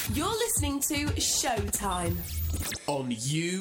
You're listening to Showtime on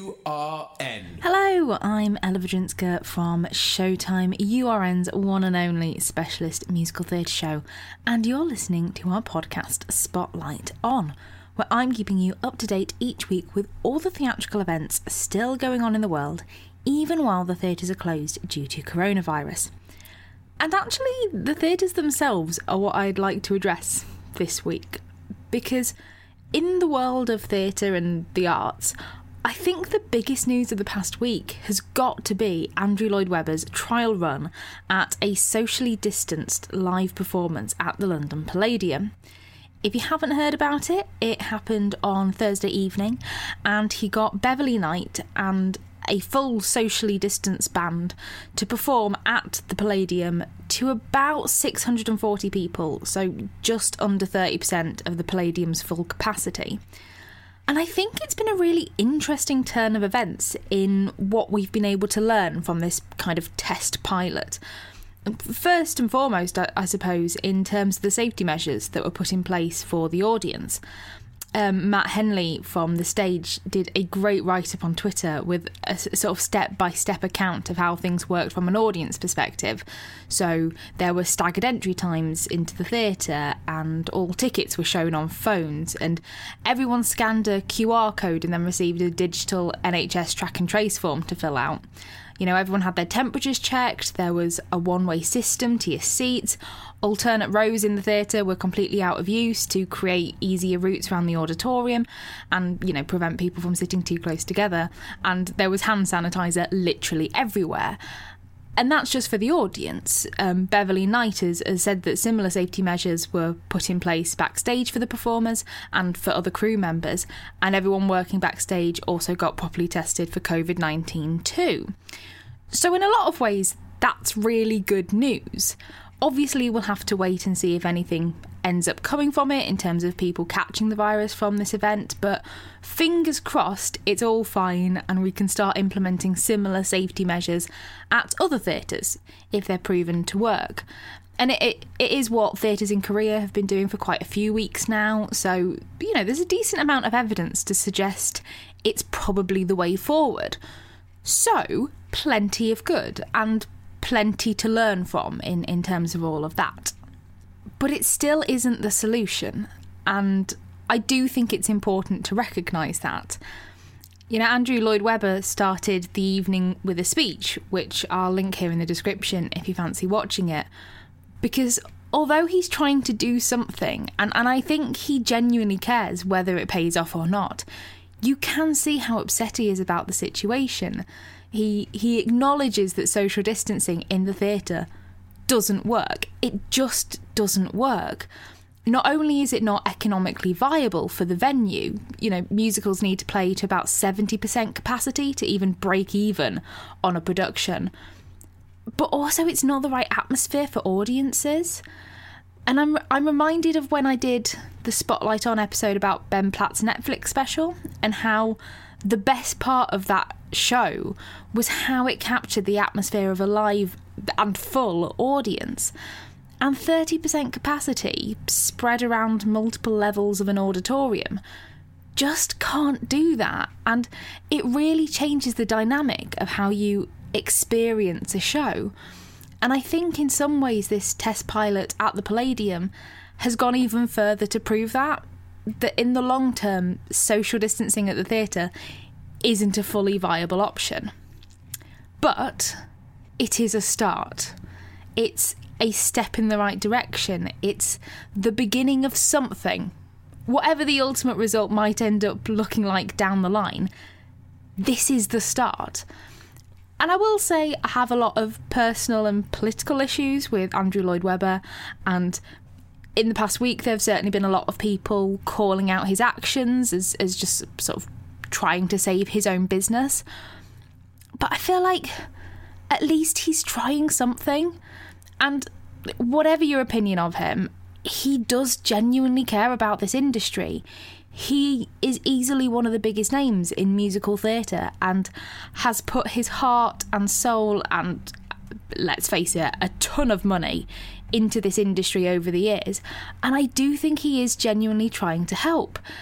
URN. Hello, I'm Ella Vadrinska from Showtime, URN's one and only specialist musical theatre show, and you're listening to our podcast Spotlight On, where I'm keeping you up to date each week with all the theatrical events still going on in the world, even while the theatres are closed due to coronavirus. And actually, the theatres themselves are what I'd like to address this week, because in the world of theatre and the arts, I think the biggest news of the past week has got to be Andrew Lloyd Webber's trial run at a socially distanced live performance at the London Palladium. If you haven't heard about it, it happened on Thursday evening, and he got Beverly Knight and a full socially distanced band to perform at the Palladium to about 640 people, so just under 30% of the Palladium's full capacity. And I think it's been a really interesting turn of events in what we've been able to learn from this kind of test pilot. First and foremost, I suppose, in terms of the safety measures that were put in place for the audience. Matt Henley from The Stage did a great write-up on Twitter with a sort of step-by-step account of how things worked from an audience perspective. So there were staggered entry times into the theatre, and all tickets were shown on phones, and everyone scanned a QR code and then received a digital NHS track and trace form to fill out. You know, everyone had their temperatures checked, there was a one-way system to your seats, alternate rows in the theatre were completely out of use to create easier routes around the auditorium and, you know, prevent people from sitting too close together, and there was hand sanitizer literally everywhere. And that's just for the audience. Beverly Knight has said that similar safety measures were put in place backstage for the performers and for other crew members, and everyone working backstage also got properly tested for COVID-19 too. So in a lot of ways, that's really good news. Obviously, we'll have to wait and see if anything ends up coming from it in terms of people catching the virus from this event, but fingers crossed it's all fine and we can start implementing similar safety measures at other theatres if they're proven to work. And it is what theatres in Korea have been doing for quite a few weeks now, so, you know, there's a decent amount of evidence to suggest it's probably the way forward. So, plenty of good, and plenty to learn from in terms of all of that. But it still isn't the solution, and I do think it's important to recognise that. You know, Andrew Lloyd Webber started the evening with a speech, which I'll link here in the description if you fancy watching it, because although he's trying to do something, and I think he genuinely cares whether it pays off or not, you can see how upset he is about the situation. He acknowledges that social distancing in the theatre doesn't work. It just doesn't work. Not only is it not economically viable for the venue, you know, musicals need to play to about 70% capacity to even break even on a production, but also it's not the right atmosphere for audiences. And I'm reminded of when I did the Spotlight On episode about Ben Platt's Netflix special, and how the best part of that show was how it captured the atmosphere of a live and full audience. And 30% capacity spread around multiple levels of an auditorium just can't do that. And it really changes the dynamic of how you experience a show. And I think in some ways this test pilot at the Palladium has gone even further to prove that in the long term, social distancing at the theatre isn't a fully viable option. But it is a start. It's a step in the right direction. It's the beginning of something. Whatever the ultimate result might end up looking like down the line, this is the start. And I will say I have a lot of personal and political issues with Andrew Lloyd Webber, and in the past week there have certainly been a lot of people calling out his actions as just sort of trying to save his own business. But I feel like at least he's trying something, and whatever your opinion of him, he does genuinely care about this industry. He is easily one of the biggest names in musical theatre and has put his heart and soul and, let's face it, a ton of money into this industry over the years. And I do think he is genuinely trying to help.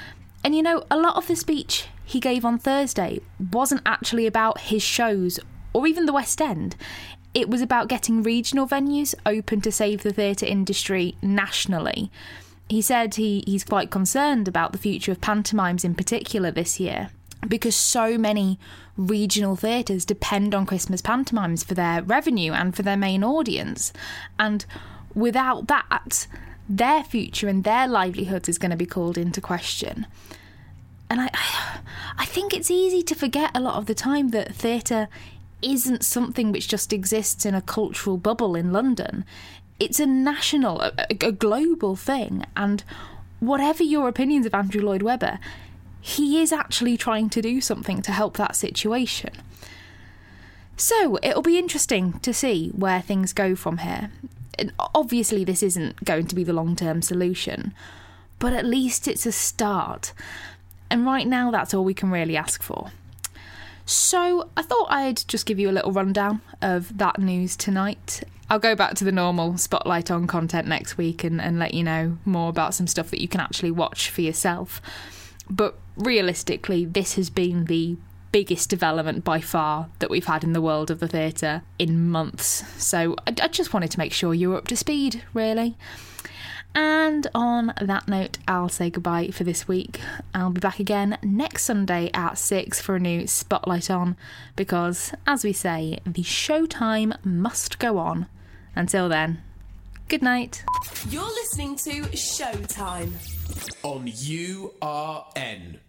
And you know, a lot of the speech he gave on Thursday wasn't actually about his shows or even the West End. It was about getting regional venues open to save the theatre industry nationally. He said he's quite concerned about the future of pantomimes in particular this year, because so many regional theatres depend on Christmas pantomimes for their revenue and for their main audience. And without that, their future and their livelihoods is going to be called into question. And I think it's easy to forget a lot of the time that theatre isn't something which just exists in a cultural bubble in London. It's a national, a global thing. And whatever your opinions of Andrew Lloyd Webber, he is actually trying to do something to help that situation. So it'll be interesting to see where things go from here. And obviously, this isn't going to be the long-term solution, but at least it's a start. And right now, that's all we can really ask for. So I thought I'd just give you a little rundown of that news tonight. I'll go back to the normal Spotlight On content next week and let you know more about some stuff that you can actually watch for yourself. But realistically, this has been the biggest development by far that we've had in the world of the theatre in months. So I just wanted to make sure you were up to speed, really. And on that note, I'll say goodbye for this week. I'll be back again next Sunday at 6 for a new Spotlight On, because, as we say, the showtime must go on. Until then, good night. You're listening to Showtime On URN.